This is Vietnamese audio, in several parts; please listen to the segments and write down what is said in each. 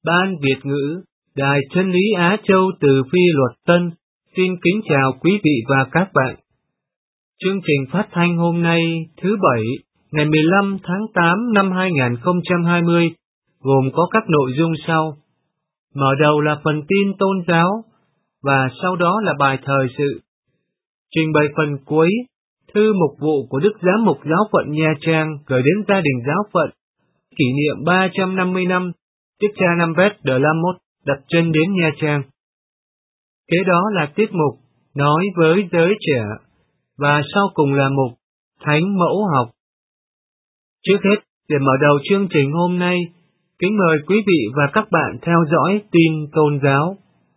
Ban Việt ngữ, Đài Chân lý Á Châu từ Phi Luật Tân, xin kính chào quý vị và các bạn. Chương trình phát thanh hôm nay, thứ Bảy, ngày 15 tháng 8 năm 2020, gồm có các nội dung sau. Mở đầu là phần tin tôn giáo, và sau đó là bài thời sự. Trình bày phần cuối, thư mục vụ của Đức Giám mục Giáo phận Nha Trang gửi đến gia đình giáo phận, kỷ niệm 350 năm, Đức cha Lambert de Lamotte đặt chân đến Nha Trang. Kế đó là tiết mục Nói với giới trẻ, và sau cùng là mục Thánh mẫu học. Trước hết, để mở đầu chương trình hôm nay, kính mời quý vị và các bạn theo dõi tin tôn giáo.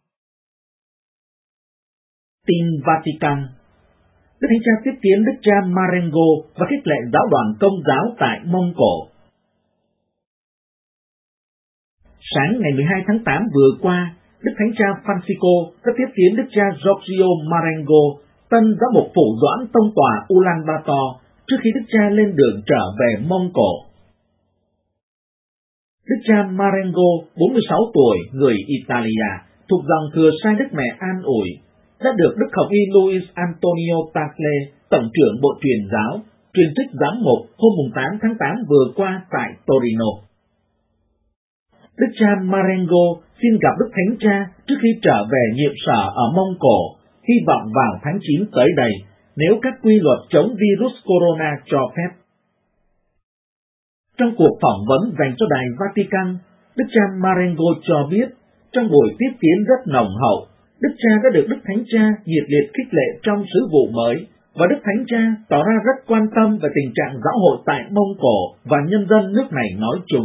Tin Vatican. Đức Thánh Cha tiếp kiến Đức cha Marengo và khích lệ giáo đoàn Công giáo tại Mông Cổ. Sáng ngày 12 tháng 8 vừa qua, Đức Thánh Cha Francisco đã tiếp kiến Đức cha Giorgio Marengo, tân giám mục phủ doãn tông tòa Ulaanbaatar, trước khi Đức cha lên đường trở về Mông Cổ. Đức cha Marengo, 46 tuổi, người Italia, thuộc dòng thừa sai Đức Mẹ an ủi, đã được Đức Hồng y Luis Antonio Tagle, Tổng trưởng Bộ Truyền giáo, truyền chức giám mục hôm 8 tháng 8 vừa qua tại Torino. Đức cha Marengo xin gặp Đức Thánh Cha trước khi trở về nhiệm sở ở Mông Cổ, hy vọng vào tháng 9 tới đây, nếu các quy luật chống virus corona cho phép. Trong cuộc phỏng vấn dành cho Đài Vatican, Đức cha Marengo cho biết, trong buổi tiếp kiến rất nồng hậu, Đức cha đã được Đức Thánh Cha nhiệt liệt khích lệ trong sứ vụ mới, và Đức Thánh Cha tỏ ra rất quan tâm về tình trạng giáo hội tại Mông Cổ và nhân dân nước này nói chung.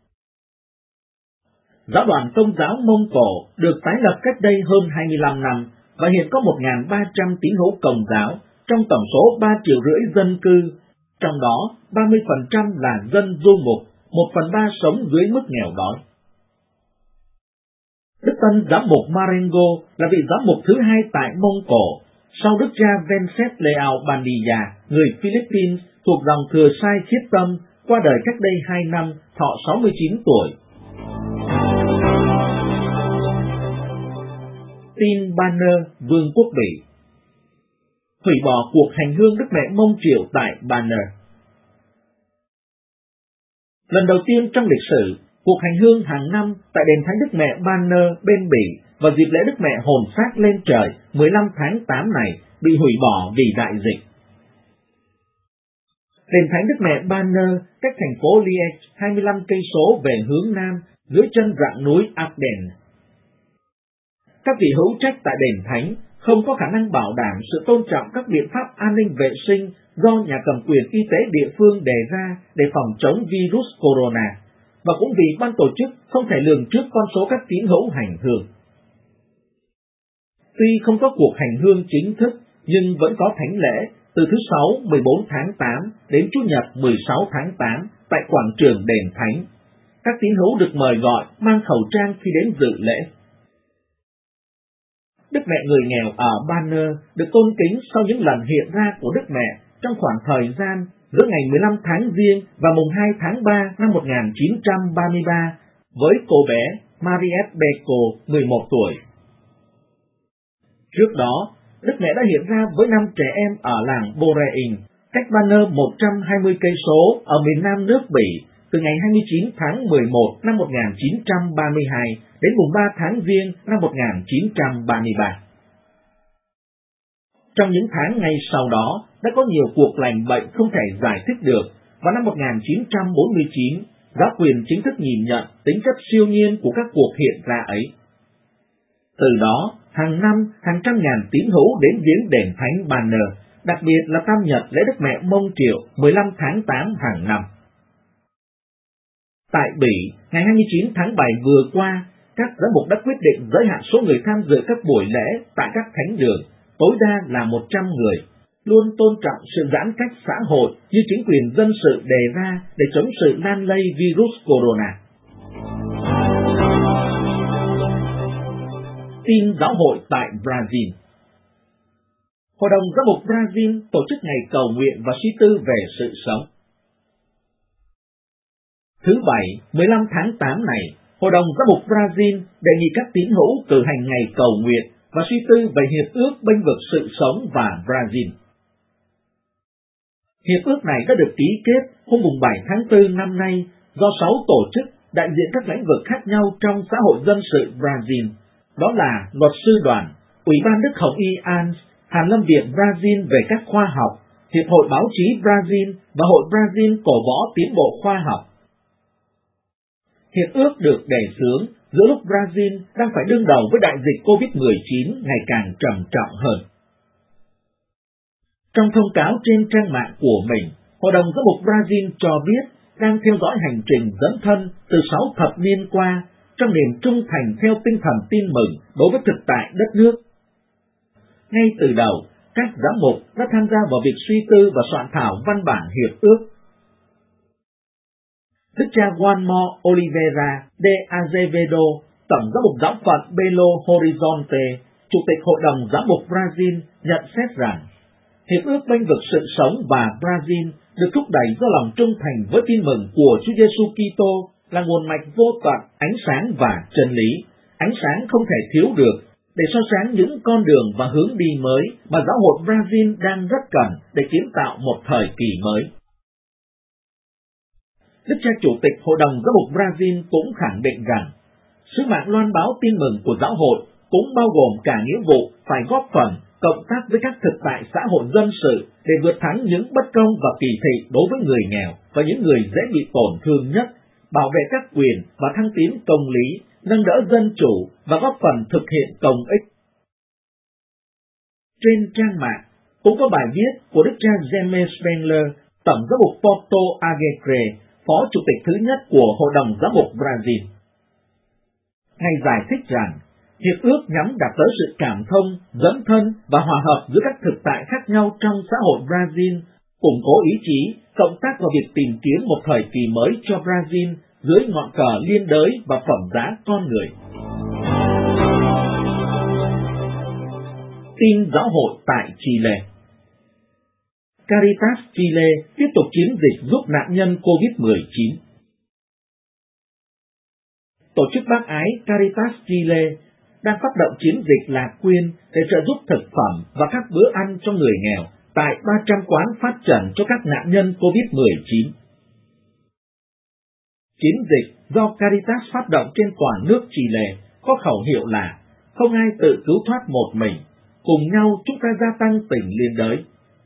Giáo đoàn Công giáo Mông Cổ được tái lập cách đây hơn 25 năm và hiện có 1.300 tín hữu Công giáo trong tổng số 3,5 triệu dân cư, trong đó 30% là dân du mục, 1/3 sống dưới mức nghèo đói. Đức tân giám mục Marengo là vị giám mục thứ hai tại Mông Cổ, sau Đức cha Venceslao Bandia, người Philippines thuộc dòng thừa sai Khiết Tâm, qua đời cách đây 2 năm, thọ 69 tuổi. Tin Banner, Vương quốc Bỉ. Hủy bỏ cuộc hành hương Đức Mẹ Mông Triệu tại Banner. Lần đầu tiên trong lịch sử, cuộc hành hương hàng năm tại đền thánh Đức Mẹ Banner bên Bỉ vào dịp lễ Đức Mẹ hồn xác lên trời 15 tháng 8 này bị hủy bỏ vì đại dịch. Đền thánh Đức Mẹ Banner cách thành phố Liège 25 cây số về hướng nam dưới chân rặng núi Ardennes. Các vị hữu trách tại đền thánh không có khả năng bảo đảm sự tôn trọng các biện pháp an ninh vệ sinh do nhà cầm quyền y tế địa phương đề ra để phòng chống virus corona, và cũng vì ban tổ chức không thể lường trước con số các tín hữu hành hương. Tuy không có cuộc hành hương chính thức, nhưng vẫn có thánh lễ từ thứ Sáu 14 tháng 8 đến Chủ nhật 16 tháng 8 tại quảng trường đền thánh. Các tín hữu được mời gọi mang khẩu trang khi đến dự lễ. Đức Mẹ người nghèo ở Banner được tôn kính sau những lần hiện ra của Đức Mẹ trong khoảng thời gian giữa ngày 15 tháng Giêng và mùng 2 tháng 3 năm 1933 với cô bé Mariette Beko, 11 tuổi. Trước đó, Đức Mẹ đã hiện ra với 5 trẻ em ở làng Borein, cách Banner 120 cây số ở miền nam nước Bỉ, từ ngày 29 tháng 11 năm 1932 đến mùng 3 tháng Giêng năm 1933. Trong những tháng ngay sau đó, đã có nhiều cuộc lành bệnh không thể giải thích được, và năm 1949, giáo quyền chính thức nhìn nhận tính chất siêu nhiên của các cuộc hiện ra ấy. Từ đó, hàng năm, hàng trăm ngàn tín hữu đến viếng đền thánh Banner, đặc biệt là tam nhật lễ Đức Mẹ Mông Triệu 15 tháng 8 hàng năm. Tại Bỉ, ngày 29 tháng 7 vừa qua, các giám mục đã quyết định giới hạn số người tham dự các buổi lễ tại các thánh đường, tối đa là 100 người, luôn tôn trọng sự giãn cách xã hội như chính quyền dân sự đề ra để chống sự lan lây virus corona. Tin giáo hội tại Brazil. Hội đồng Giám mục Brazil tổ chức ngày cầu nguyện và suy tư về sự sống. Thứ Bảy, 15 tháng 8 này, Hội đồng Giám mục Brazil đề nghị các tín hữu cử hành ngày cầu nguyện và suy tư về hiệp ước bênh vực sự sống và Brazil. Hiệp ước này đã được ký kết hôm 7 tháng 4 năm nay do 6 tổ chức đại diện các lĩnh vực khác nhau trong xã hội dân sự Brazil, đó là Luật sư đoàn, Ủy ban Đức Hồng Y An, Hàn Lâm Viện Brazil về các khoa học, Hiệp hội Báo chí Brazil và Hội Brazil cổ võ tiến bộ khoa học. Hiệp ước được đề xướng giữa lúc Brazil đang phải đương đầu với đại dịch COVID-19 ngày càng trầm trọng hơn. Trong thông cáo trên trang mạng của mình, Hội đồng Giám mục Brazil cho biết đang theo dõi hành trình dấn thân từ 6 thập niên qua trong niềm trung thành theo tinh thần tin mừng đối với thực tại đất nước. Ngay từ đầu, các giám mục đã tham gia vào việc suy tư và soạn thảo văn bản hiệp ước. Đức cha Juanmo Oliveira de Azevedo, Tổng giám mục giáo phận Belo Horizonte, Chủ tịch Hội đồng Giám mục Brazil, nhận xét rằng hiệp ước bênh vực sự sống và Brazil được thúc đẩy do lòng trung thành với tin mừng của Chúa Giêsu Kitô là nguồn mạch vô tận, ánh sáng và chân lý, ánh sáng không thể thiếu được để soi sáng những con đường và hướng đi mới mà giáo hội Brazil đang rất cần để kiến tạo một thời kỳ mới. Đức cha Chủ tịch Hội đồng Giám mục Brazil cũng khẳng định rằng sứ mạng loan báo tin mừng của giáo hội cũng bao gồm cả nghĩa vụ phải góp phần cộng tác với các thực tại xã hội dân sự để vượt thắng những bất công và kỳ thị đối với người nghèo và những người dễ bị tổn thương nhất, bảo vệ các quyền và thăng tiến công lý, nâng đỡ dân chủ và góp phần thực hiện công ích. Trên trang mạng cũng có bài viết của Đức cha Jaime Spengler, Tổng giám mục Porto Alegre, Phó Chủ tịch thứ nhất của Hội đồng Giám mục Brazil. Ngài giải thích rằng hiệp ước nhắm đạt tới sự cảm thông, dấn thân và hòa hợp giữa các thực tại khác nhau trong xã hội Brazil, củng cố ý chí, cộng tác vào việc tìm kiếm một thời kỳ mới cho Brazil dưới ngọn cờ liên đới và phẩm giá con người. Tin giáo hội tại Chile. Caritas Chile tiếp tục chiến dịch giúp nạn nhân COVID-19. Tổ chức bác ái Caritas Chile đang phát động chiến dịch lạc quyên để trợ giúp thực phẩm và các bữa ăn cho người nghèo tại 300 quán phát trần cho các nạn nhân COVID-19. Chiến dịch do Caritas phát động trên toàn nước Chile có khẩu hiệu là không ai tự cứu thoát một mình, cùng nhau chúng ta gia tăng tình liên đới.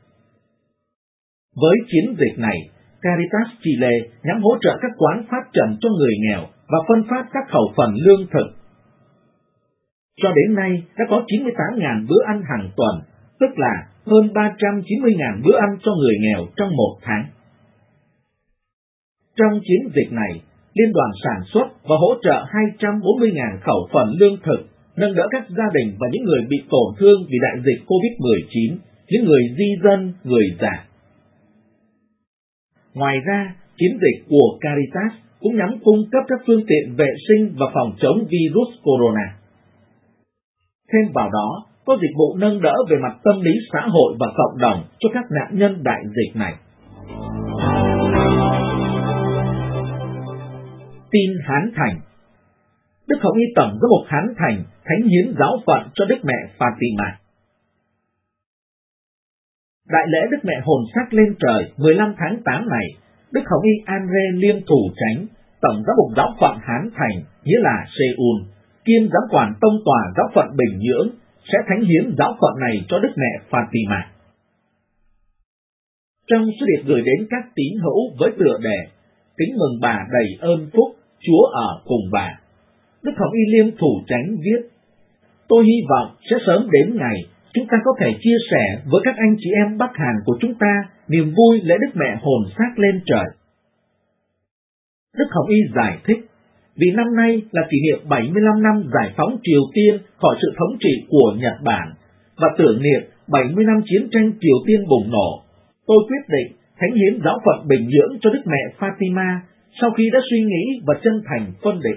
Với chiến dịch này, Caritas Chile nhằm hỗ trợ các quán phát trần cho người nghèo và phân phát các khẩu phần lương thực. Cho đến nay đã có 98.000 bữa ăn hàng tuần, tức là hơn 390.000 bữa ăn cho người nghèo trong một tháng. Trong chiến dịch này, Liên đoàn sản xuất và hỗ trợ 240.000 khẩu phần lương thực, nâng đỡ các gia đình và những người bị tổn thương vì đại dịch COVID-19, những người di dân, người già. Ngoài ra, chiến dịch của Caritas cũng nhằm cung cấp các phương tiện vệ sinh và phòng chống virus corona. Thêm vào đó, có dịch vụ nâng đỡ về mặt tâm lý xã hội và cộng đồng cho các nạn nhân đại dịch này. Tin Hán Thành. Đức Hồng Y Tổng giám mục Hán Thành thánh hiến giáo phận cho Đức Mẹ Fatima. Đại lễ Đức Mẹ hồn sắc lên trời 15 tháng 8 này, Đức Hồng Y Andre Liêm Thủ Chánh, Tổng giám mục giáo phận Hán Thành, nghĩa là Seoul, kiêm giám quản tông tòa giáo phận Bình Nhưỡng, sẽ thánh hiến giáo phận này cho Đức Mẹ Fatima. Trong sứ điệp gửi đến các tín hữu với tựa đề Kính mừng bà đầy ơn phúc, Chúa ở cùng bà, Đức Hồng Y Liêm Thủ Chánh viết: Tôi hy vọng sẽ sớm đến ngày chúng ta có thể chia sẻ với các anh chị em Bắc Hàn của chúng ta niềm vui lễ Đức Mẹ hồn xác lên trời. Đức Hồng Y giải thích, vì năm nay là kỷ niệm 75 năm giải phóng Triều Tiên khỏi sự thống trị của Nhật Bản và tưởng niệm 70 năm chiến tranh Triều Tiên bùng nổ, tôi quyết định thánh hiến giáo phận Bình Nhưỡng cho Đức Mẹ Fatima sau khi đã suy nghĩ và chân thành phân định.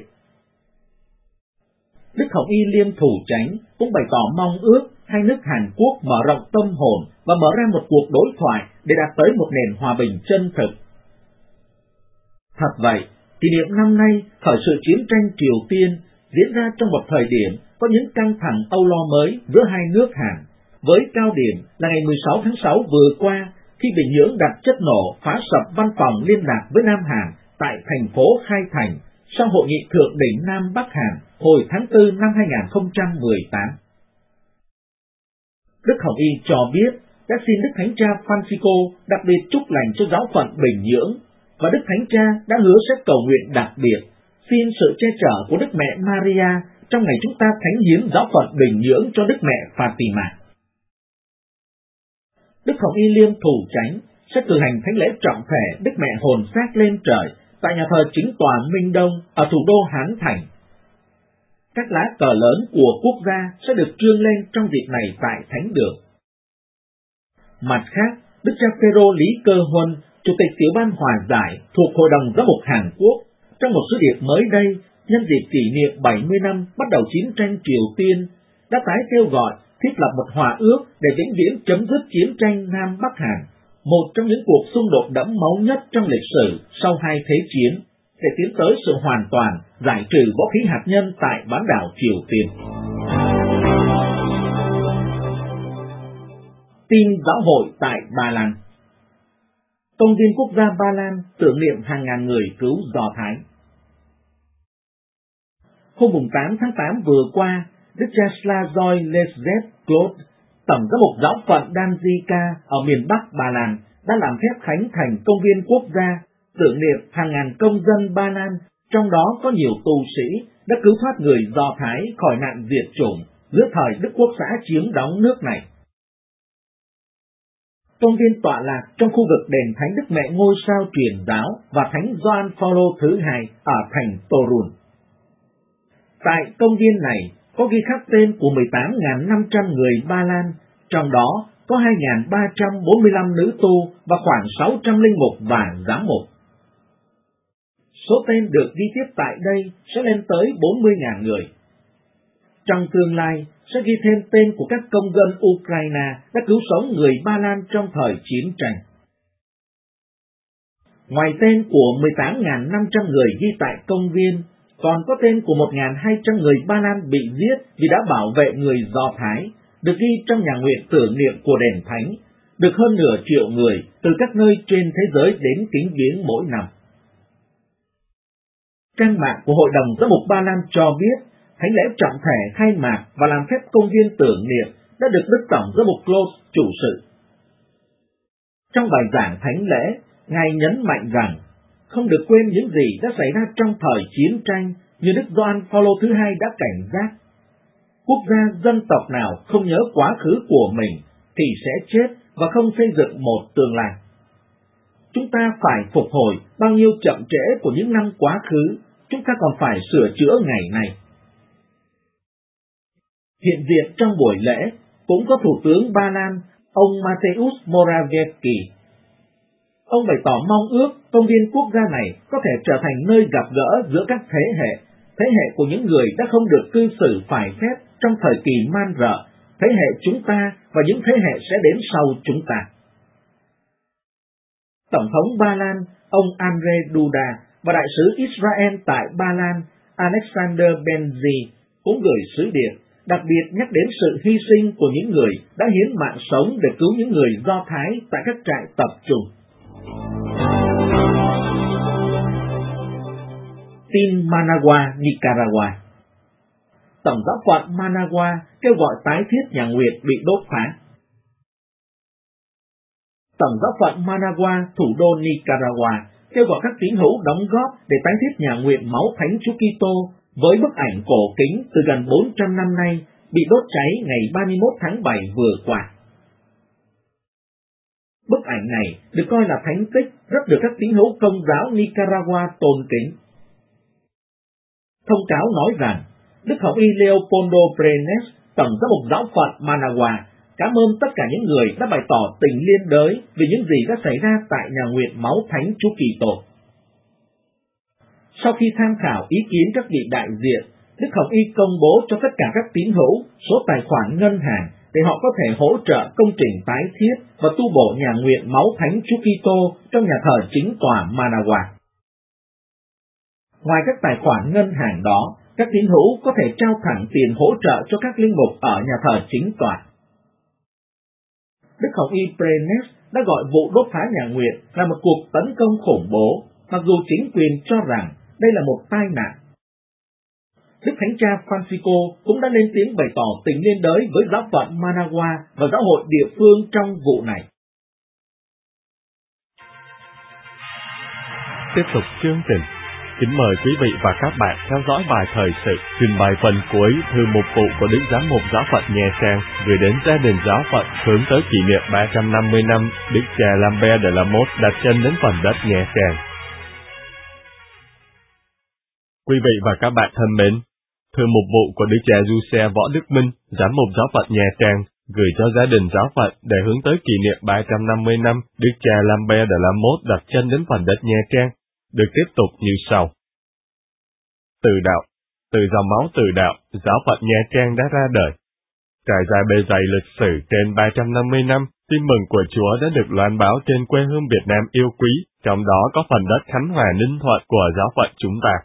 Đức Hồng Y Liêm Thủ Chánh cũng bày tỏ mong ước hai nước Hàn Quốc mở rộng tâm hồn và mở ra một cuộc đối thoại để đạt tới một nền hòa bình chân thực. Thật vậy, Kỷ niệm năm nay, khởi sự chiến tranh Triều Tiên diễn ra trong một thời điểm có những căng thẳng âu lo mới giữa hai nước Hàn, với cao điểm là ngày 16 tháng 6 vừa qua, khi Bình Nhưỡng đặt chất nổ phá sập văn phòng liên lạc với Nam Hàn tại thành phố Khai Thành sau hội nghị thượng đỉnh Nam Bắc Hàn hồi tháng 4 năm 2018. Đức Hồng Y cho biết đã xin Đức Thánh Cha Francisco đặc biệt chúc lành cho giáo phận Bình Nhưỡng, và Đức Thánh Cha đã hứa sẽ cầu nguyện đặc biệt, xin sự che chở của Đức Mẹ Maria trong ngày chúng ta thánh hiến giáo phận Bình Nhưỡng cho Đức Mẹ Fatima. Đức Hồng Y Liêm Thủ Chánh sẽ cử hành thánh lễ trọng thể Đức Mẹ hồn xác lên trời tại nhà thờ Chính tòa Minh Đông ở thủ đô Hán Thành. Các lá cờ lớn của quốc gia sẽ được trương lên trong dịp này tại thánh đường. Mặt khác, Đức cha Phêrô Lý Cơ Huân, Chủ tịch Tiểu ban Hòa giải thuộc Hội đồng Giám mục Hàn Quốc, trong một sứ điệp mới đây nhân dịp kỷ niệm 70 năm bắt đầu chiến tranh Triều Tiên, đã tái kêu gọi thiết lập một hòa ước để vĩnh viễn chấm dứt chiến tranh Nam Bắc Hàn, một trong những cuộc xung đột đẫm máu nhất trong lịch sử sau hai thế chiến, để tiến tới sự hoàn toàn giải trừ vũ khí hạt nhân tại bán đảo Triều Tiên. Tin giáo hội tại Ba Lan. Công viên quốc gia Ba Lan tưởng niệm hàng ngàn người cứu Do Thái. Hôm 8 tháng 8 vừa qua, Đức cha Slavoj Leszek Klod, tổng giám mục giáo phận Danzika ở miền Bắc Ba Lan, đã làm phép khánh thành công viên quốc gia tưởng niệm hàng ngàn công dân Ba Lan, trong đó có nhiều tu sĩ đã cứu thoát người Do Thái khỏi nạn diệt chủng giữa thời Đức Quốc xã chiếm đóng nước này. Công viên tọa lạc trong khu vực đền Thánh Đức Mẹ Ngôi Sao Truyền Giáo và Thánh Gioan Phaolô thứ hai ở thành Torun. Tại công viên này có ghi khắc tên của 18.500 người Ba Lan, trong đó có 2.345 nữ tu và khoảng 600 linh mục và giám mục. Số tên được ghi tiếp tại đây sẽ lên tới 40.000 người. Trong tương lai sẽ ghi thêm tên của các công dân Ukraine đã cứu sống người Ba Lan trong thời chiến tranh. Ngoài tên của 18.500 người ghi tại công viên, còn có tên của 1.200 người Ba Lan bị giết vì đã bảo vệ người Do Thái, được ghi trong nhà nguyện tưởng niệm của đền Thánh, được hơn nửa triệu người từ các nơi trên thế giới đến kính viếng mỗi năm. Trang mạng của Hội đồng Giám mục Ba Lan cho biết, thánh lễ trọng thể khai mạc và làm phép công viên tưởng niệm đã được Đức Tổng Giám mục Klod chủ sự. Trong bài giảng thánh lễ, Ngài nhấn mạnh rằng không được quên những gì đã xảy ra trong thời chiến tranh, như Đức Gioan Phaolô thứ hai đã cảnh giác. Quốc gia dân tộc nào không nhớ quá khứ của mình thì sẽ chết và không xây dựng một tương lai. Chúng ta phải phục hồi bao nhiêu chậm trễ của những năm quá khứ, chúng ta còn phải sửa chữa ngày nay. Hiện diện trong buổi lễ cũng có Thủ tướng Ba Lan, ông Mateusz Morawiecki. Ông bày tỏ mong ước công viên quốc gia này có thể trở thành nơi gặp gỡ giữa các thế hệ của những người đã không được cư xử phải phép trong thời kỳ man rợ, thế hệ chúng ta và những thế hệ sẽ đến sau chúng ta. Tổng thống Ba Lan, ông Andrzej Duda và đại sứ Israel tại Ba Lan, Alexander Benzi cũng gửi sứ điệp, đặc biệt nhắc đến sự hy sinh của những người đã hiến mạng sống để cứu những người Do Thái tại các trại tập trung. Tin Managua, Nicaragua. Tổng giáo phận Managua kêu gọi tái thiết nhà nguyện bị đốt phá. Tổng giáo phận Managua, thủ đô Nicaragua, kêu gọi các tín hữu đóng góp để tái thiết nhà nguyện máu Thánh Chúa Kitô với bức ảnh cổ kính từ gần 400 năm nay bị đốt cháy ngày 31 tháng 7 vừa qua. Bức ảnh này được coi là thánh tích rất được các tín hữu Công giáo Nicaragua tôn kính. Thông cáo nói rằng, Đức Hồng Y Leopoldo Brenes, tổng giám mục giáo phận Managua, cảm ơn tất cả những người đã bày tỏ tình liên đới vì những gì đã xảy ra tại nhà nguyện máu Thánh Chúa Kitô. Sau khi tham khảo ý kiến các vị đại diện, Đức Hồng Y công bố cho tất cả các tín hữu số tài khoản ngân hàng để họ có thể hỗ trợ công trình tái thiết và tu bổ nhà nguyện máu Thánh Chúa Kitô trong nhà thờ chính tòa Managua. Ngoài các tài khoản ngân hàng đó, các tín hữu có thể trao thẳng tiền hỗ trợ cho các linh mục ở nhà thờ chính tòa. Đức Hồng Y Prenes đã gọi vụ đốt phá nhà nguyện là một cuộc tấn công khủng bố, mặc dù chính quyền cho rằng đây là một tai nạn. Đức Thánh Cha Francisco cũng đã lên tiếng bày tỏ tình liên đới với giáo phận Managua và giáo hội địa phương trong vụ này. Tiếp tục chương trình, kính mời quý vị và các bạn theo dõi bài thời sự trình bày phần cuối thư mục vụ của Đức Giám mục Giáo phận Nha Trang gửi đến gia đình giáo phận hướng tới kỷ niệm 350 năm Đức cha Lambert de la Motte đặt chân đến phần đất Nha Trang. Quý vị và các bạn thân mến, thư mục vụ của Đức cha Giuse Võ Đức Minh, Giám mục Giáo phận Nha Trang gửi cho gia đình giáo phận để hướng tới kỷ niệm 350 năm Đức cha Lambert de la Motte đặt chân đến phần đất Nha Trang, được tiếp tục như sau. Từ đạo, từ dòng máu từ đạo, giáo phận Nha Trang đã ra đời. Trải dài bề dày lịch sử trên 350 năm, tin mừng của Chúa đã được loan báo trên quê hương Việt Nam yêu quý, trong đó có phần đất Khánh Hòa Ninh Thuận của giáo phận chúng ta.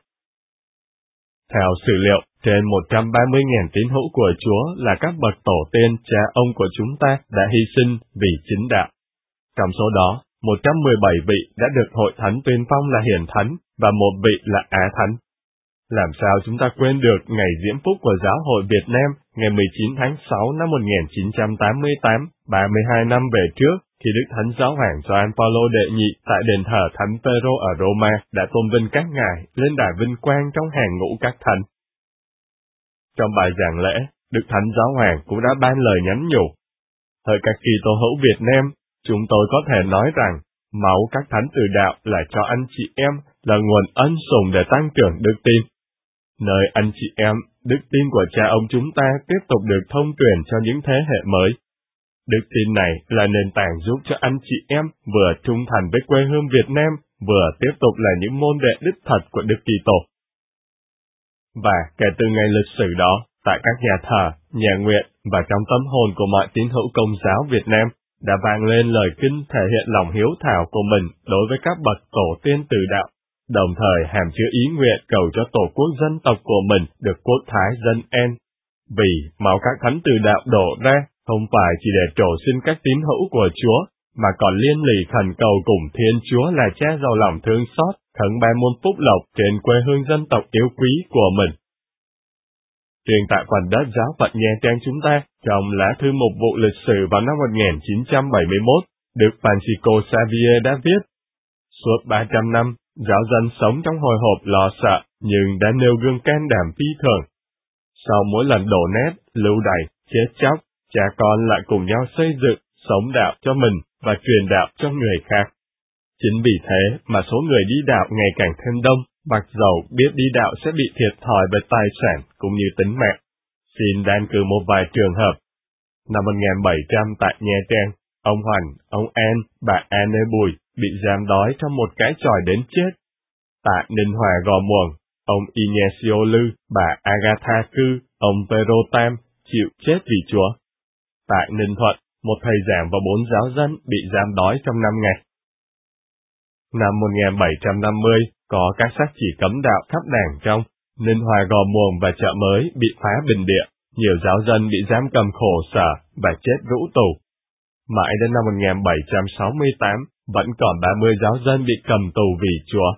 Theo sử liệu, trên 130.000 tín hữu của Chúa là các bậc tổ tiên cha ông của chúng ta đã hy sinh vì chính đạo. Trong số đó, 117 vị đã được hội thánh tuyên phong là hiển thánh và một vị là á thánh. Làm sao chúng ta quên được ngày diễm phúc của giáo hội Việt Nam ngày 19 tháng 6 năm 1988, 32 năm về trước, khi Đức Thánh Giáo hoàng Gioan Phaolô đệ nhị tại đền thờ Thánh Phêrô ở Roma đã tôn vinh các ngài lên đài vinh quang trong hàng ngũ các thánh. Trong bài giảng lễ, Đức Thánh Giáo hoàng cũng đã ban lời nhắn nhủ. Hỡi các Kitô hữu Việt Nam, chúng tôi có thể nói rằng, máu các thánh từ đạo là cho anh chị em là nguồn ân sủng để tăng trưởng đức tin. Nơi anh chị em, đức tin của cha ông chúng ta tiếp tục được thông truyền cho những thế hệ mới. Đức tin này là nền tảng giúp cho anh chị em vừa trung thành với quê hương Việt Nam, vừa tiếp tục là những môn đệ đích thật của Đức Kitô. Và kể từ ngày lịch sử đó, tại các nhà thờ, nhà nguyện và trong tâm hồn của mọi tín hữu Công giáo Việt Nam, đã vang lên lời kinh thể hiện lòng hiếu thảo của mình đối với các bậc tổ tiên từ đạo, đồng thời hàm chứa ý nguyện cầu cho tổ quốc dân tộc của mình được quốc thái dân an. Vì máu các thánh từ đạo đổ ra không phải chỉ để trổ sinh các tín hữu của Chúa, mà còn liên lỉ khẩn cầu cùng Thiên Chúa là Cha giàu lòng thương xót, khấn ban muôn phúc lộc trên quê hương dân tộc yêu quý của mình. Truyền tại phần đất giáo phận Nha Trang chúng ta, trong lá thư mục vụ lịch sử vào năm 1971, Đức Francisco Xavier đã viết: Suốt 300 năm, giáo dân sống trong hồi hộp lo sợ, nhưng đã nêu gương can đảm phi thường. Sau mỗi lần đổ nét, lưu đày, chết chóc, cha con lại cùng nhau xây dựng, sống đạo cho mình và truyền đạo cho người khác. Chính vì thế mà số người đi đạo ngày càng thêm đông, mặc dầu biết đi đạo sẽ bị thiệt thòi về tài sản cũng như tính mạng. Xin đan cử một vài trường hợp. Năm 1700 tại Nha Trang, ông Hoành, ông An, bà Anne Bùi bị giam đói trong một cái chòi đến chết. Tại Ninh Hòa Gò Muồng, ông Ignacio Lư, bà Agatha Cư, ông Pero Tam chịu chết vì Chúa. Tại Ninh Thuận, một thầy giảng và 4 giáo dân bị giam đói trong 5 ngày. Năm 1750, có các sắc chỉ cấm đạo khắp đàng trong, Ninh Hòa Gò Muồng và Chợ Mới bị phá bình địa, nhiều giáo dân bị giam cầm khổ sở và chết rũ tù. Mãi đến năm 1768, vẫn còn 30 giáo dân bị cầm tù vì Chúa.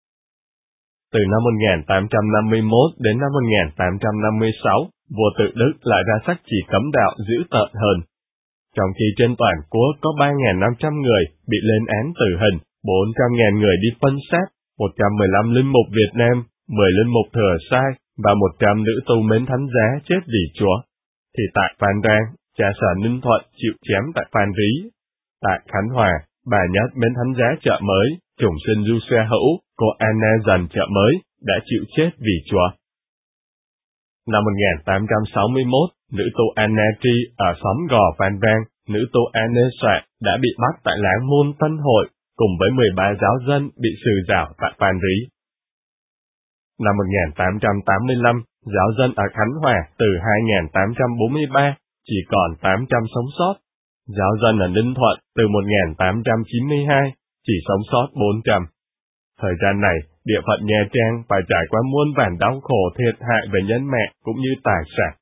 Từ năm 1851 đến năm 1856, vua Tự Đức lại ra sắc chỉ cấm đạo dữ tợn hơn. Trong khi trên toàn quốc có 3.500 người bị lên án tử hình, 400.000 người đi phân xác, 115 linh mục Việt Nam, 10 linh mục Thừa Sai và 100 nữ tu mến thánh giá chết vì Chúa, thì tại Phan Rang, cha sở Ninh Thuận chịu chém tại Phan Rí. Tại Khánh Hòa, bà Nhất mến thánh giá Chợ Mới, chủng sinh Du Xe Hữu, cô Anna Dần Chợ Mới đã chịu chết vì Chúa. Năm 1861, nữ tu Anna Tri ở xóm Gò Phan Rang, nữ tu Anna Soạn đã bị bắt tại láng Môn Tân Hội, cùng với 13 giáo dân bị xử giảo tại Phan Rí. Năm 1885, giáo dân ở Khánh Hòa từ 2.843 chỉ còn 800 sống sót. Giáo dân ở Ninh Thuận từ 1.892 chỉ sống sót 400. Thời gian này, địa phận Nha Trang phải trải qua muôn vàn đau khổ thiệt hại về nhân mạng cũng như tài sản.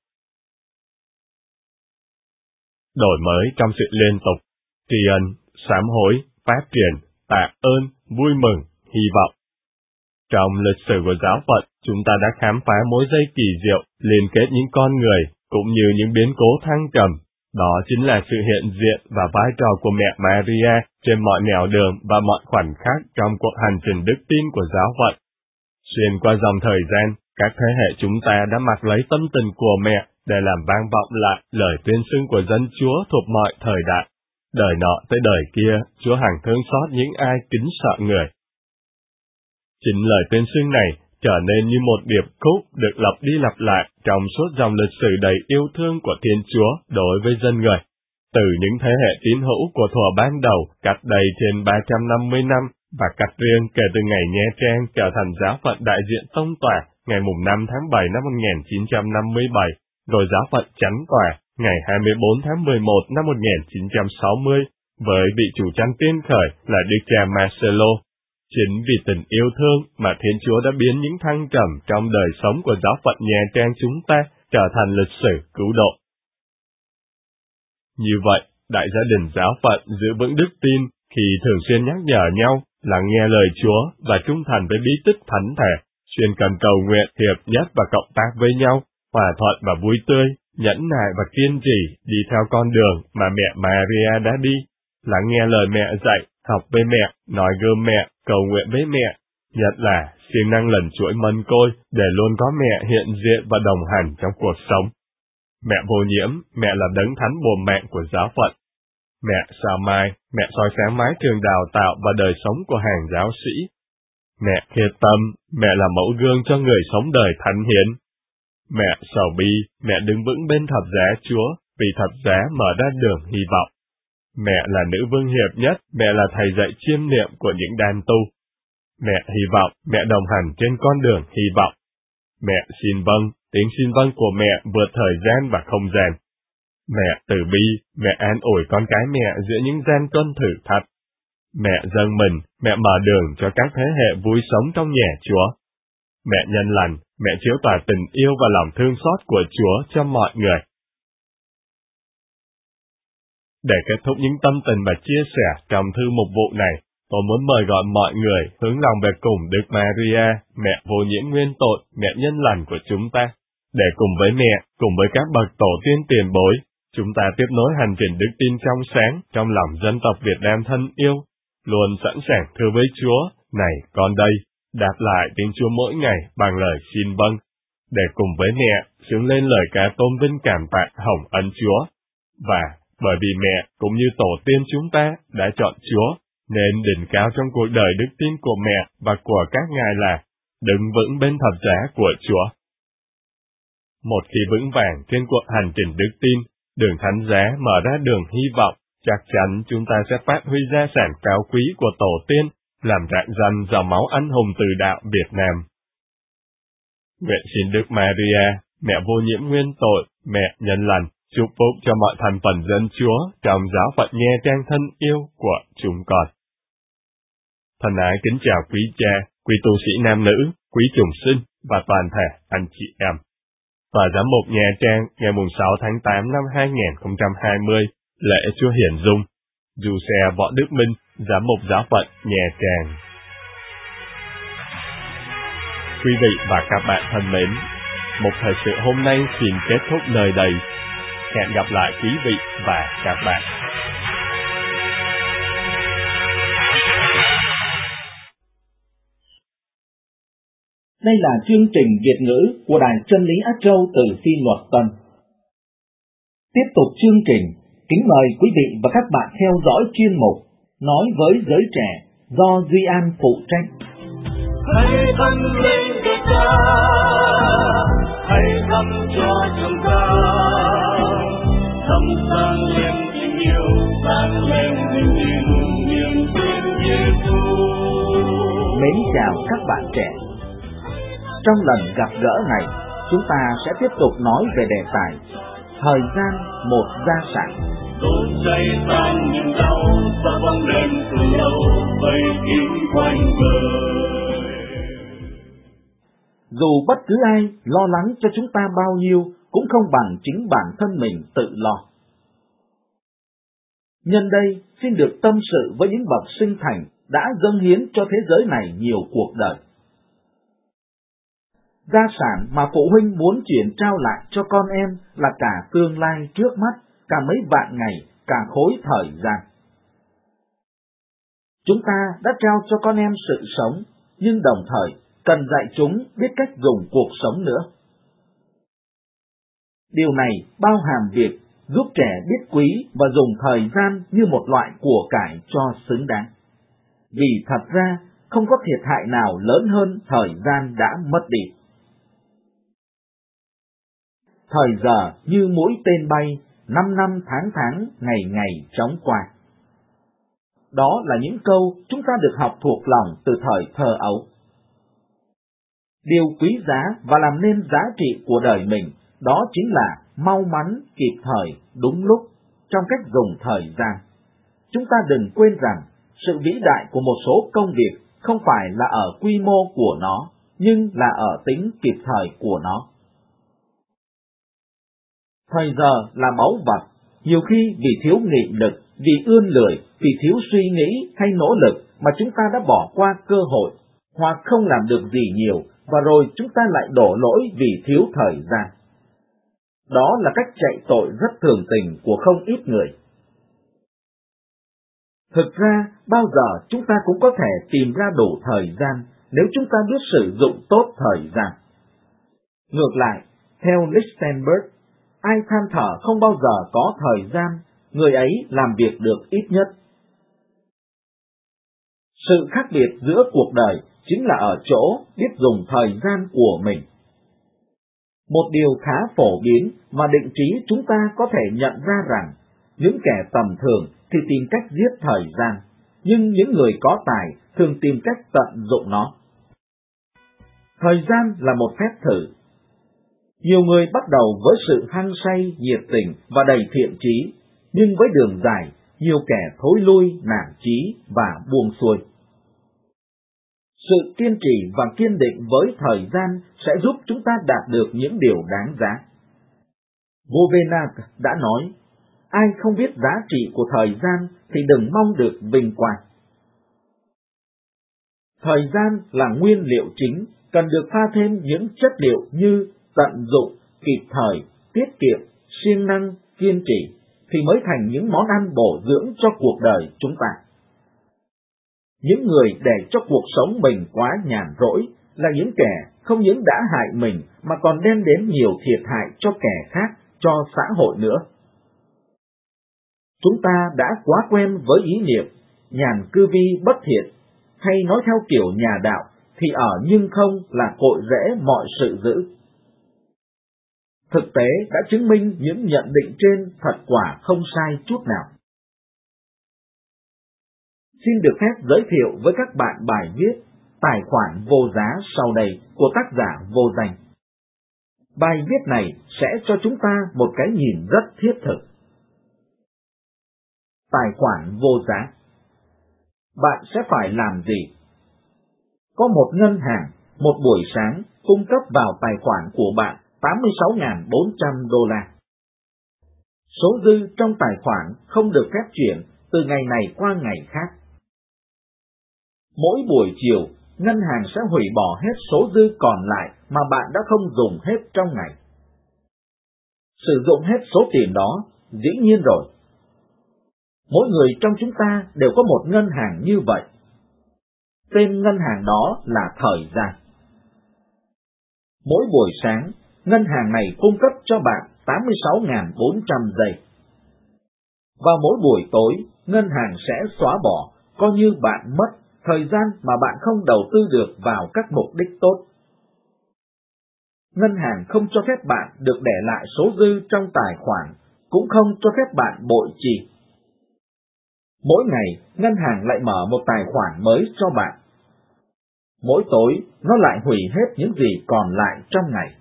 Đổi mới trong sự liên tục, tri ân, sám hối, phát triển, tạ ơn, vui mừng, hy vọng. Trong lịch sử của giáo phận, chúng ta đã khám phá mối dây kỳ diệu liên kết những con người cũng như những biến cố thăng trầm. Đó chính là sự hiện diện và vai trò của mẹ Maria trên mọi nẻo đường và mọi khoảnh khắc trong cuộc hành trình đức tin của giáo phận. Xuyên qua dòng thời gian, các thế hệ chúng ta đã mặc lấy tâm tình của mẹ để làm vang vọng lại lời tuyên xưng của dân Chúa thuộc mọi thời đại. Đời nọ tới đời kia, Chúa hằng thương xót những ai kính sợ người. Chính lời tuyên xưng này trở nên như một điệp khúc được lặp đi lặp lại trong suốt dòng lịch sử đầy yêu thương của Thiên Chúa đối với dân người. Từ những thế hệ tín hữu của thuở ban đầu cách đây trên 350 năm và cách riêng kể từ ngày Nha Trang trở thành giáo phận đại diện tông tòa ngày 5 tháng 7 năm 1957, rồi giáo phận chánh tòa ngày 24 tháng 11 năm 1960 với vị chủ trăn tiên khởi là Đức cha Marcelo. Chính vì tình yêu thương mà Thiên Chúa đã biến những thăng trầm trong đời sống của giáo phận Nha Trang chúng ta trở thành lịch sử cứu độ. Như vậy, đại gia đình giáo phận giữ vững đức tin khi thường xuyên nhắc nhở nhau, lắng nghe lời Chúa và trung thành với bí tích thánh thể, xuyên cần cầu nguyện hiệp nhất và cộng tác với nhau, hòa thuận và vui tươi, nhẫn nại và kiên trì đi theo con đường mà mẹ Maria đã đi, lắng nghe lời mẹ dạy, học với mẹ, nói gươm mẹ, cầu nguyện với mẹ, nhất là siêng năng lần chuỗi mân côi để luôn có mẹ hiện diện và đồng hành trong cuộc sống. Mẹ vô nhiễm, mẹ là đấng thánh bồ mạng của giáo phận. Mẹ sao mai, mẹ soi sáng mái trường đào tạo và đời sống của hàng giáo sĩ. Mẹ khiết tâm, mẹ là mẫu gương cho người sống đời thánh hiến. Mẹ sầu bi, mẹ đứng vững bên thập giá Chúa, vì thập giá mở ra đường hy vọng. Mẹ là nữ vương hiệp nhất, mẹ là thầy dạy chiêm niệm của những đàn tu. Mẹ hy vọng, mẹ đồng hành trên con đường hy vọng. Mẹ xin vâng, tiếng xin vâng của mẹ vượt thời gian và không gian. Mẹ từ bi, mẹ an ủi con cái mẹ giữa những gian truân thử thách. Mẹ dâng mình, mẹ mở đường cho các thế hệ vui sống trong nhà Chúa. Mẹ nhân lành, mẹ chiếu tỏa tình yêu và lòng thương xót của Chúa cho mọi người. Để kết thúc những tâm tình và chia sẻ trong thư mục vụ này, tôi muốn mời gọi mọi người hướng lòng về cùng Đức Maria, mẹ vô nhiễm nguyên tội, mẹ nhân lành của chúng ta, để cùng với mẹ, cùng với các bậc tổ tiên tiền bối, chúng ta tiếp nối hành trình đức tin trong sáng trong lòng dân tộc Việt Nam thân yêu, luôn sẵn sàng thưa với Chúa, này con đây, đáp lại tiếng Chúa mỗi ngày bằng lời xin vâng, để cùng với mẹ xướng lên lời ca tôn vinh cảm tạ hồng ân Chúa. Và bởi vì mẹ cũng như tổ tiên chúng ta đã chọn Chúa, nên đỉnh cao trong cuộc đời đức tin của mẹ và của các ngài là đứng vững bên thập giá của Chúa. Một khi vững vàng trên cuộc hành trình đức tin, đường thánh giá mở ra đường hy vọng, chắc chắn chúng ta sẽ phát huy gia sản cao quý của tổ tiên, làm rạng danh dòng máu anh hùng từ đạo Việt Nam. Nguyện xin Đức Maria, mẹ vô nhiễm nguyên tội, mẹ nhân lành, chúc phúc cho mọi thành phần dân Chúa trong giáo phận Nha Trang thân yêu của chúng con. Thân ái kính chào quý cha, quý tu sĩ nam nữ, quý trùng sinh và toàn thể anh chị em. Tòa giám mục Nha Trang ngày 6 tháng 8 năm 2020, lễ Chúa Hiển Dung, Giuse Võ Đức Minh, giám mục giáo phận Nha Trang. Quý vị và các bạn thân mến, một thời sự hôm nay xin kết thúc nơi đây. Hẹn gặp lại quý vị và các bạn. Đây là chương trình Việt ngữ của Đài Chân lý Á Châu từ Phi Luật Tân. Tiếp tục chương trình, kính mời quý vị và các bạn theo dõi chuyên mục Nói với giới trẻ do Duy An phụ trách. Hãy thân lên với ta, hãy thăm cho chúng ta, thăm sang lên tình yêu, sang lên tình yêu, niềm tin Giêsu. Mến chào các bạn trẻ. Trong lần gặp gỡ này, chúng ta sẽ tiếp tục nói về đề tài thời gian một gia sản. Đốt cháy tan niềm đau, ta vang lên cùng nhau, vây kín quanh đời. dù bất cứ ai lo lắng cho chúng ta bao nhiêu cũng không bằng chính bản thân mình tự lo. Nhân đây, xin được tâm sự với những bậc sinh thành đã dâng hiến cho thế giới này nhiều cuộc đời. Gia sản mà phụ huynh muốn chuyển trao lại cho con em là cả tương lai trước mắt, cả mấy vạn ngày, cả khối thời gian. Chúng ta đã trao cho con em sự sống, nhưng đồng thời cần dạy chúng biết cách dùng cuộc sống nữa. Điều này bao hàm việc giúp trẻ biết quý và dùng thời gian như một loại của cải cho xứng đáng. Vì thật ra, không có thiệt hại nào lớn hơn thời gian đã mất đi. Thời giờ như mũi tên bay, 5 năm tháng, ngày ngày trống qua. Đó là những câu chúng ta được học thuộc lòng từ thời thơ ấu. Điều quý giá và làm nên giá trị của đời mình, đó chính là mau mắn, kịp thời, đúng lúc, trong cách dùng thời gian. Chúng ta đừng quên rằng, sự vĩ đại của một số công việc không phải là ở quy mô của nó, nhưng là ở tính kịp thời của nó. Thời giờ là báu vật, nhiều khi vì thiếu nghị lực, vì ươn lười, vì thiếu suy nghĩ hay nỗ lực mà chúng ta đã bỏ qua cơ hội, hoặc không làm được gì nhiều, và rồi chúng ta lại đổ lỗi vì thiếu thời gian. Đó là cách chạy tội rất thường tình của không ít người. Thực ra, bao giờ chúng ta cũng có thể tìm ra đủ thời gian nếu chúng ta biết sử dụng tốt thời gian. Ngược lại, theo Lichtenberg, ai than thở không bao giờ có thời gian, người ấy làm việc được ít nhất. Sự khác biệt giữa cuộc đời chính là ở chỗ biết dùng thời gian của mình. Một điều khá phổ biến mà định trí chúng ta có thể nhận ra rằng, những kẻ tầm thường thì tìm cách giết thời gian, nhưng những người có tài thường tìm cách tận dụng nó. Thời gian là một phép thử. Nhiều người bắt đầu với sự hăng say, nhiệt tình và đầy thiện chí, nhưng với đường dài, nhiều kẻ thối lui, nản chí và buông xuôi. Sự kiên trì và kiên định với thời gian sẽ giúp chúng ta đạt được những điều đáng giá. Govenak đã nói, ai không biết giá trị của thời gian thì đừng mong được vinh quang. Thời gian là nguyên liệu chính, cần được pha thêm những chất liệu như tận dụng, kịp thời, tiết kiệm, siêng năng, kiên trì, thì mới thành những món ăn bổ dưỡng cho cuộc đời chúng ta. Những người để cho cuộc sống mình quá nhàn rỗi là những kẻ không những đã hại mình mà còn đem đến nhiều thiệt hại cho kẻ khác, cho xã hội nữa. Chúng ta đã quá quen với ý niệm nhàn cư vi bất thiện, hay nói theo kiểu nhà đạo thì ở nhưng không là cội rễ mọi sự dữ. Thực tế đã chứng minh những nhận định trên thật quả không sai chút nào. Xin được phép giới thiệu với các bạn bài viết Tài khoản vô giá sau đây của tác giả vô danh. Bài viết này sẽ cho chúng ta một cái nhìn rất thiết thực. Tài khoản vô giá. Bạn sẽ phải làm gì? Có một ngân hàng, một buổi sáng, cung cấp vào tài khoản của bạn $86.400. Số dư trong tài khoản không được phép chuyển từ ngày này qua ngày khác. Mỗi buổi chiều, ngân hàng sẽ hủy bỏ hết số dư còn lại mà bạn đã không dùng hết trong ngày. Sử dụng hết số tiền đó, dĩ nhiên rồi. Mỗi người trong chúng ta đều có một ngân hàng như vậy. Tên ngân hàng đó là thời gian. Mỗi buổi sáng, ngân hàng này cung cấp cho bạn 86.400 giây. Vào mỗi buổi tối, ngân hàng sẽ xóa bỏ, coi như bạn mất thời gian mà bạn không đầu tư được vào các mục đích tốt. Ngân hàng không cho phép bạn được để lại số dư trong tài khoản, cũng không cho phép bạn bội chi. Mỗi ngày, ngân hàng lại mở một tài khoản mới cho bạn. Mỗi tối, nó lại hủy hết những gì còn lại trong ngày.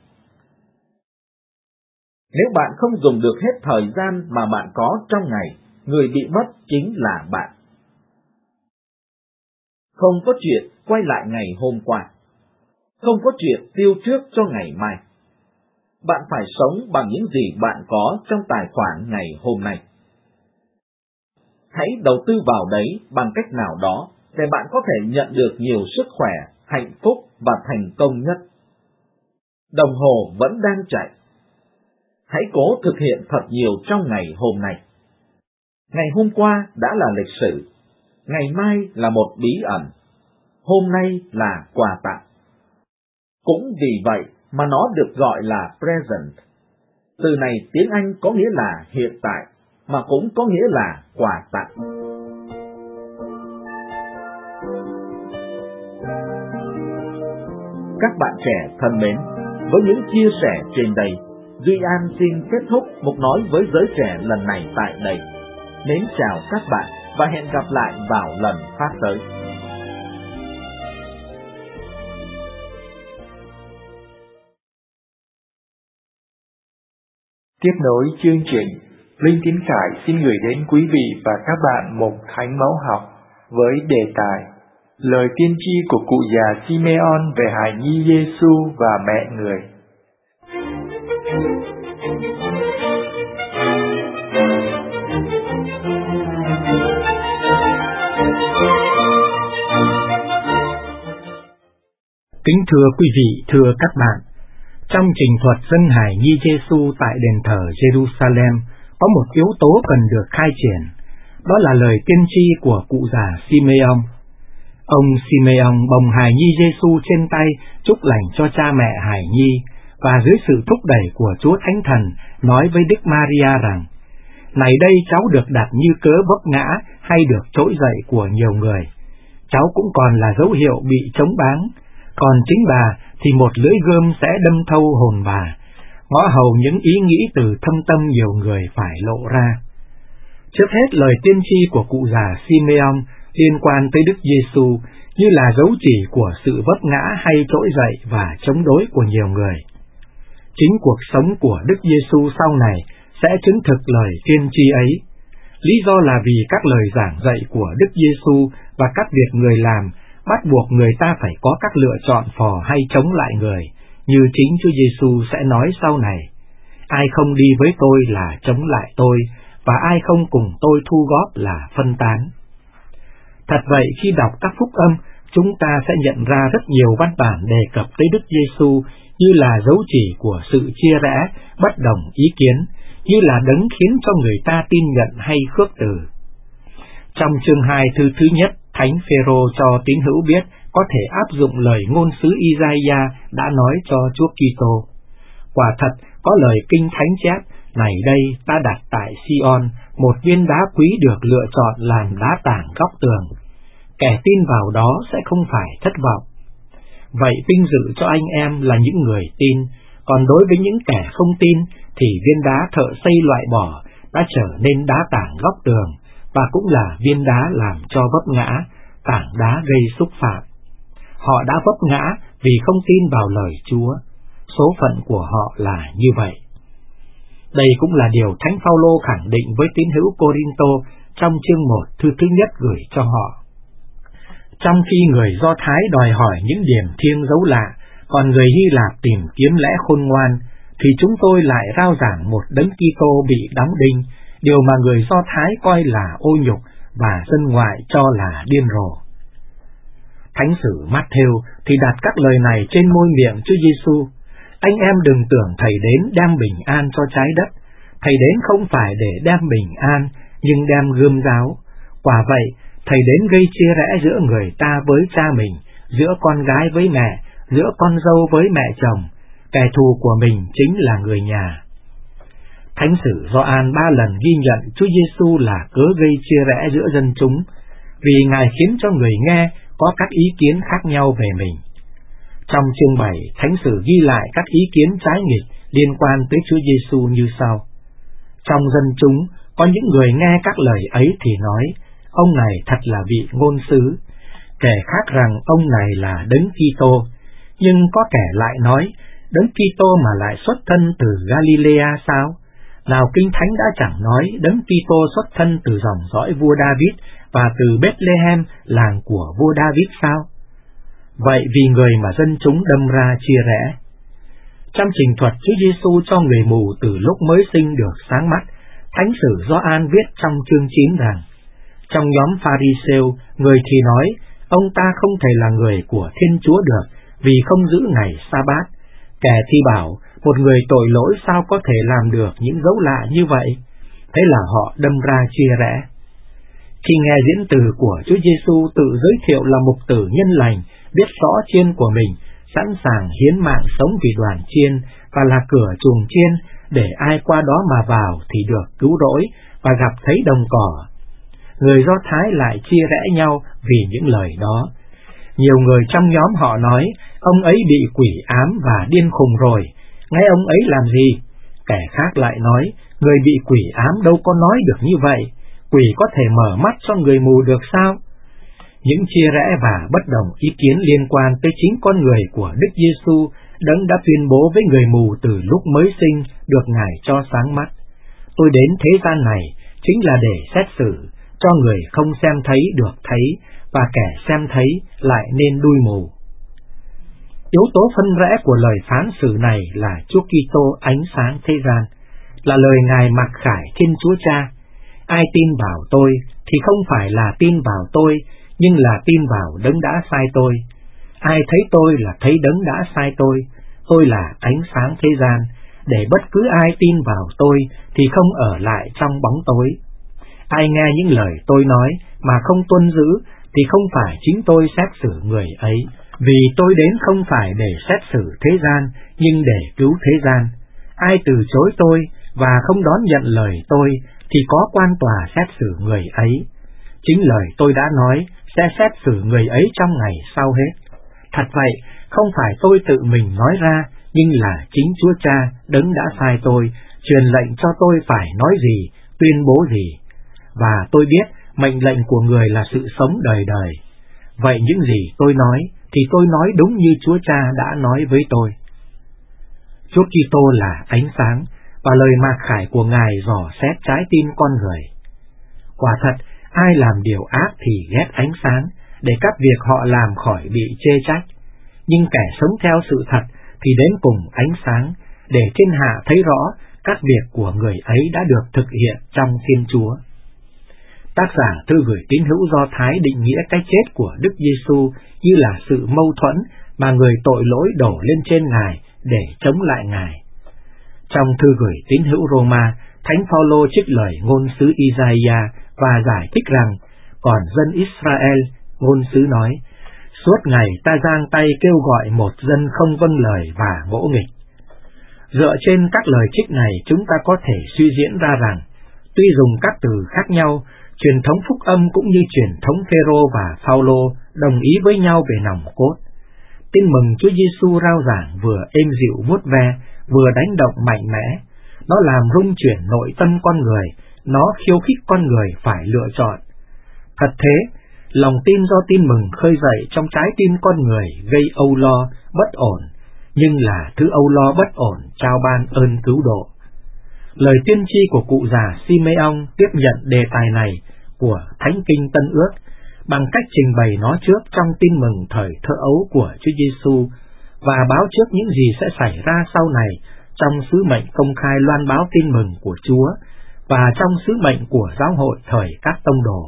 Nếu bạn không dùng được hết thời gian mà bạn có trong ngày, người bị mất chính là bạn. Không có chuyện quay lại ngày hôm qua. Không có chuyện tiêu trước cho ngày mai. Bạn phải sống bằng những gì bạn có trong tài khoản ngày hôm nay. Hãy đầu tư vào đấy bằng cách nào đó để bạn có thể nhận được nhiều sức khỏe, hạnh phúc và thành công nhất. Đồng hồ vẫn đang chạy. Hãy cố thực hiện thật nhiều trong ngày hôm nay. Ngày hôm qua đã là lịch sử, ngày mai là một bí ẩn, hôm nay là quà tặng. Cũng vì vậy mà nó được gọi là present. Từ này tiếng Anh có nghĩa là hiện tại, mà cũng có nghĩa là quà tặng. Các bạn trẻ thân mến, với những chia sẻ trên đây, Duy An xin kết thúc mục nói với giới trẻ lần này tại đây. Mến chào các bạn và hẹn gặp lại vào lần phát tới. Tiếp nối chương trình, Linh Tín Khải xin gửi đến quý vị và các bạn một thánh mẫu học với đề tài Lời tiên tri của cụ già Simeon về hài nhi Giêsu và mẹ người. Kính thưa quý vị, thưa các bạn, trong trình thuật dân hài nhi Giêsu tại đền thờ Jerusalem có một yếu tố cần được khai triển, đó là lời tiên tri của cụ già Simeon. Ông Simeon bồng hài nhi Giêsu trên tay chúc lành cho cha mẹ hài nhi và dưới sự thúc đẩy của Chúa Thánh Thần nói với Đức Maria rằng: "Này đây cháu được đặt như cớ vấp ngã hay được trỗi dậy của nhiều người. Cháu cũng còn là dấu hiệu bị chống báng, còn chính bà thì một lưỡi gươm sẽ đâm thâu hồn bà, ngõ hầu những ý nghĩ từ thâm tâm nhiều người phải lộ ra." Trước hết, lời tiên tri của cụ già Simeon liên quan tới Đức Giêsu như là dấu chỉ của sự vấp ngã hay trỗi dậy và chống đối của nhiều người. Chính cuộc sống của Đức Giêsu sau này sẽ chứng thực lời tiên tri ấy. Lý do là vì các lời giảng dạy của Đức Giêsu và các việc người làm bắt buộc người ta phải có các lựa chọn phò hay chống lại người, như chính Chúa Giêsu sẽ nói sau này: "Ai không đi với tôi là chống lại tôi, và ai không cùng tôi thu góp là phân tán." Thật vậy, khi đọc các phúc âm, chúng ta sẽ nhận ra rất nhiều văn bản đề cập tới Đức Giêsu như là dấu chỉ của sự chia rẽ, bất đồng ý kiến, như là đấng khiến cho người ta tin nhận hay khước từ. Trong chương 2 thư thứ nhất, Thánh Phêrô cho tín hữu biết có thể áp dụng lời ngôn sứ Isaiah đã nói cho Chúa Kitô. Quả thật, có lời Kinh Thánh chép: "Này đây, ta đặt tại Sion một viên đá quý được lựa chọn làm đá tảng góc tường. Kẻ tin vào đó sẽ không phải thất vọng." Vậy vinh dự cho anh em là những người tin, còn đối với những kẻ không tin thì viên đá thợ xây loại bỏ đã trở nên đá tảng góc tường, và cũng là viên đá làm cho vấp ngã, tảng đá gây xúc phạm. Họ đã vấp ngã vì không tin vào lời Chúa. Số phận của họ là như vậy. Đây cũng là điều Thánh Phaolô khẳng định với tín hữu Cô-rinh-tô trong chương 1 thư thứ nhất gửi cho họ. Trong khi người Do Thái đòi hỏi những điểm thiêng dấu lạ, còn người Hy Lạp tìm kiếm lẽ khôn ngoan, thì chúng tôi lại rao giảng một đấng Kitô bị đóng đinh, điều mà người Do Thái coi là ô nhục và dân ngoại cho là điên rồ. Thánh sử Mát-thêu thì đặt các lời này trên môi miệng Chúa Giêsu: "Anh em đừng tưởng Thầy đến đem bình an cho trái đất. Thầy đến không phải để đem bình an, nhưng đem gươm giáo. Quả vậy, Thầy đến gây chia rẽ giữa người ta với cha mình, giữa con gái với mẹ, giữa con dâu với mẹ chồng. Kẻ thù của mình chính là người nhà." Thánh sử Gioan 3 lần ghi nhận Chúa Giêsu là cớ gây chia rẽ giữa dân chúng, vì Ngài khiến cho người nghe có các ý kiến khác nhau về mình. Trong chương 7, Thánh sử ghi lại các ý kiến trái nghịch liên quan tới Chúa Giêsu như sau: "Trong dân chúng có những người nghe các lời ấy thì nói: Ông này thật là vị ngôn sứ. Kẻ khác rằng ông này là Đấng Kitô, nhưng có kẻ lại nói: Đấng Kitô mà lại xuất thân từ Galilea sao? Nào Kinh Thánh đã chẳng nói Đấng Kitô xuất thân từ dòng dõi vua David và từ Bethlehem, làng của vua David sao?" Vậy vì người mà dân chúng đâm ra chia rẽ. Trong trình thuật Chúa Giêsu cho người mù từ lúc mới sinh được sáng mắt, Thánh sử Gioan viết trong chương 9 rằng, trong nhóm Pha-ri-sêu, người thì nói, ông ta không thể là người của Thiên Chúa được, vì không giữ ngày sa-bát. Kẻ thì bảo, một người tội lỗi sao có thể làm được những dấu lạ như vậy? Thế là họ đâm ra chia rẽ. Khi nghe diễn từ của Chúa Giêsu tự giới thiệu là mục tử nhân lành, biết rõ chiên của mình, sẵn sàng hiến mạng sống vì đoàn chiên và là cửa chuồng chiên, để ai qua đó mà vào thì được cứu rỗi và gặp thấy đồng cỏ. Người Do Thái lại chia rẽ nhau vì những lời đó. Nhiều người trong nhóm họ nói, ông ấy bị quỷ ám và điên khùng rồi, nghe ông ấy làm gì? Kẻ khác lại nói, người bị quỷ ám đâu có nói được như vậy, quỷ có thể mở mắt cho người mù được sao? Những chia rẽ và bất đồng ý kiến liên quan tới chính con người của Đức Giêsu Đấng đã tuyên bố với người mù từ lúc mới sinh được Ngài cho sáng mắt. Tôi đến thế gian này chính là để xét xử, cho người không xem thấy được thấy, và kẻ xem thấy lại nên đuôi mù. Yếu tố phân rẽ của lời phán xử này là Chúa Kitô ánh sáng thế gian, là lời Ngài mặc khải Thiên Chúa Cha. Ai tin vào tôi thì không phải là tin vào tôi, nhưng là tin vào Đấng đã sai tôi. Ai thấy tôi là thấy Đấng đã sai tôi là ánh sáng thế gian, để bất cứ ai tin vào tôi thì không ở lại trong bóng tối. Ai nghe những lời tôi nói mà không tuân giữ thì không phải chính tôi xét xử người ấy, vì tôi đến không phải để xét xử thế gian, nhưng để cứu thế gian. Ai từ chối tôi và không đón nhận lời tôi thì có quan tòa xét xử người ấy. Chính lời tôi đã nói sẽ xét xử người ấy trong ngày sau hết. Thật vậy, không phải tôi tự mình nói ra, nhưng là chính Chúa Cha Đấng đã sai tôi, truyền lệnh cho tôi phải nói gì, tuyên bố gì. Và tôi biết mệnh lệnh của người là sự sống đời đời. Vậy những gì tôi nói thì tôi nói đúng như Chúa Cha đã nói với tôi. Chúa Kitô là ánh sáng, và lời mặc khải của Ngài dò xét trái tim con người. Quả thật, ai làm điều ác thì ghét ánh sáng, để các việc họ làm khỏi bị chê trách. Nhưng kẻ sống theo sự thật thì đến cùng ánh sáng, để thiên hạ thấy rõ các việc của người ấy đã được thực hiện trong Thiên Chúa. Tác giả thư gửi tín hữu Do Thái định nghĩa cái chết của Đức Giêsu như là sự mâu thuẫn mà người tội lỗi đổ lên trên Ngài để chống lại Ngài. Trong thư gửi tín hữu Roma, Thánh Phaolô trích lời ngôn sứ Isaiah và giải thích rằng, còn dân Israel, ngôn sứ nói, suốt ngày ta giang tay kêu gọi một dân không vâng lời và ngỗ nghịch. Dựa trên các lời trích này, chúng ta có thể suy diễn ra rằng, tuy dùng các từ khác nhau, truyền thống phúc âm cũng như truyền thống Phêrô và Phaolô đồng ý với nhau về nòng cốt. Tin mừng Chúa Giêsu rao giảng vừa êm dịu vuốt ve, vừa đánh động mạnh mẽ. Nó làm rung chuyển nội tâm con người, nó khiêu khích con người phải lựa chọn. Thật thế, lòng tin do tin mừng khơi dậy trong trái tim con người gây âu lo, bất ổn, nhưng là thứ âu lo bất ổn trao ban ơn cứu độ. Lời tiên tri của cụ già Simeon tiếp nhận đề tài này của Thánh Kinh Tân Ước bằng cách trình bày nó trước trong tin mừng thời thơ ấu của Chúa Giêsu và báo trước những gì sẽ xảy ra sau này trong sứ mệnh công khai loan báo tin mừng của Chúa và trong sứ mệnh của giáo hội thời các tông đồ.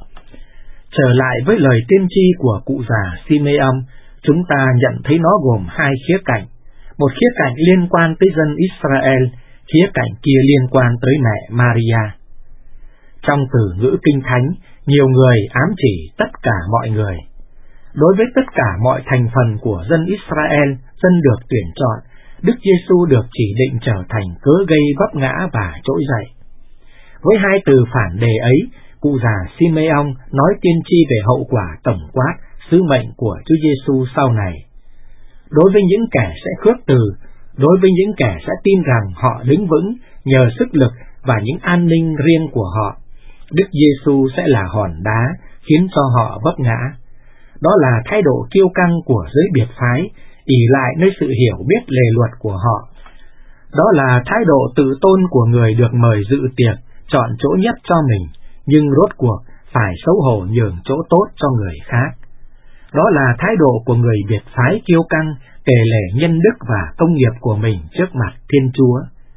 Trở lại với lời tiên tri của cụ già Simeon, chúng ta nhận thấy nó gồm hai khía cạnh. Một khía cạnh liên quan tới dân Israel, khía cạnh kia liên quan tới mẹ Maria. Trong từ ngữ Kinh Thánh, nhiều người ám chỉ tất cả mọi người. Đối với tất cả mọi thành phần của dân Israel, dân được tuyển chọn, Đức Giêsu được chỉ định trở thành cớ gây vấp ngã và trỗi dậy. Với hai từ phản đề ấy, cụ già Simeon nói tiên tri về hậu quả tổng quát sứ mệnh của Chúa Giêsu sau này. Đối với những kẻ sẽ khước từ, đối với những kẻ sẽ tin rằng họ đứng vững nhờ sức lực và những an ninh riêng của họ, Đức Giêsu sẽ là hòn đá khiến cho họ vấp ngã. Đó là thái độ kiêu căng của giới biệt phái, ỷ lại nơi sự hiểu biết lề luật của họ. Đó là thái độ tự tôn của người được mời dự tiệc, chọn chỗ nhất cho mình, nhưng rốt cuộc phải xấu hổ nhường chỗ tốt cho người khác. Đó là thái độ của người biệt phái kiêu căng, kể lể nhân đức và công nghiệp của mình trước mặt Thiên Chúa.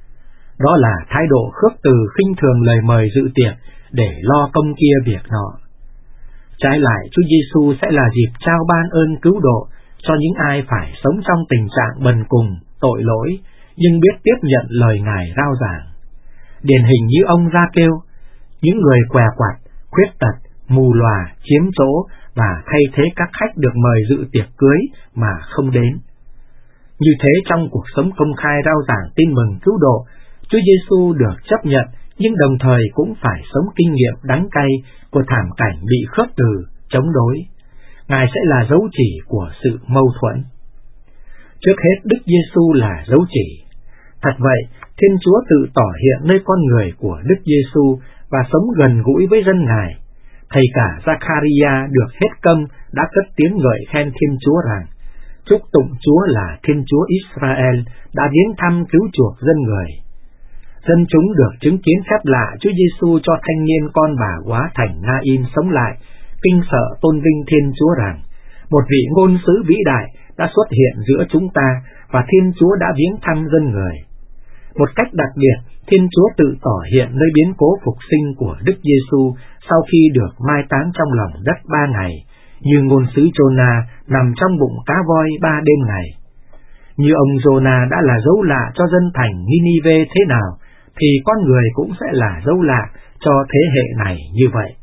Đó là thái độ khước từ khinh thường lời mời dự tiệc để lo công kia việc nọ. Trái lại, Chúa Giêsu sẽ là dịp trao ban ơn cứu độ cho những ai phải sống trong tình trạng bần cùng, tội lỗi, nhưng biết tiếp nhận lời Ngài rao giảng. Điển hình như ông Gia-kêu, những người què quặt, khuyết tật, mù lòa, chiếm chỗ và thay thế các khách được mời dự tiệc cưới mà không đến. Như thế trong cuộc sống công khai rao giảng tin mừng cứu độ, Chúa Giêsu được chấp nhận nhưng đồng thời cũng phải sống kinh nghiệm đắng cay của thảm cảnh bị khước từ, chống đối. Ngài sẽ là dấu chỉ của sự mâu thuẫn. Trước hết, Đức Giêsu là dấu chỉ. Thật vậy, Thiên Chúa tự tỏ hiện nơi con người của Đức Giêsu và sống gần gũi với dân Ngài. Thầy cả Giacharia được hết câm đã cất tiếng ngợi khen Thiên Chúa rằng: chúc tụng Chúa là Thiên Chúa Israel đã viếng thăm cứu chuộc dân người. Dân chúng được chứng kiến phép lạ Chúa Giêsu cho thanh niên con bà góa thành Na-in sống lại, kinh sợ tôn vinh Thiên Chúa rằng: một vị ngôn sứ vĩ đại đã xuất hiện giữa chúng ta và Thiên Chúa đã viếng thăm dân người. Một cách đặc biệt, Thiên Chúa tự tỏ hiện nơi biến cố phục sinh của Đức Giêsu sau khi được mai táng trong lòng đất 3 ngày, như ngôn sứ Jonah nằm trong bụng cá voi 3 đêm ngày. Như ông Jonah đã là dấu lạ cho dân thành Ninive thế nào, thì con người cũng sẽ là dấu lạ cho thế hệ này như vậy.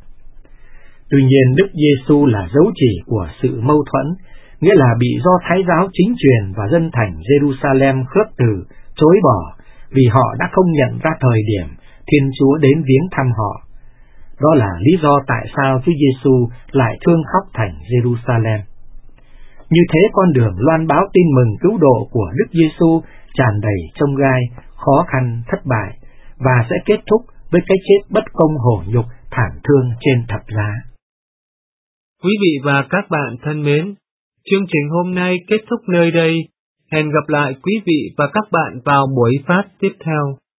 Tuy nhiên, Đức Giêsu là dấu chỉ của sự mâu thuẫn, nghĩa là bị do Thái giáo chính truyền và dân thành Jerusalem khước từ, chối bỏ, vì họ đã không nhận ra thời điểm Thiên Chúa đến viếng thăm họ. Đó là lý do tại sao Chúa Giêsu lại thương khóc thành Jerusalem. Như thế, con đường loan báo tin mừng cứu độ của Đức Giêsu tràn đầy chông gai, khó khăn, thất bại, và sẽ kết thúc với cái chết bất công hổ nhục, thảm thương trên thập giá. Quý vị và các bạn thân mến, chương trình hôm nay kết thúc nơi đây. Hẹn gặp lại quý vị và các bạn vào buổi phát tiếp theo.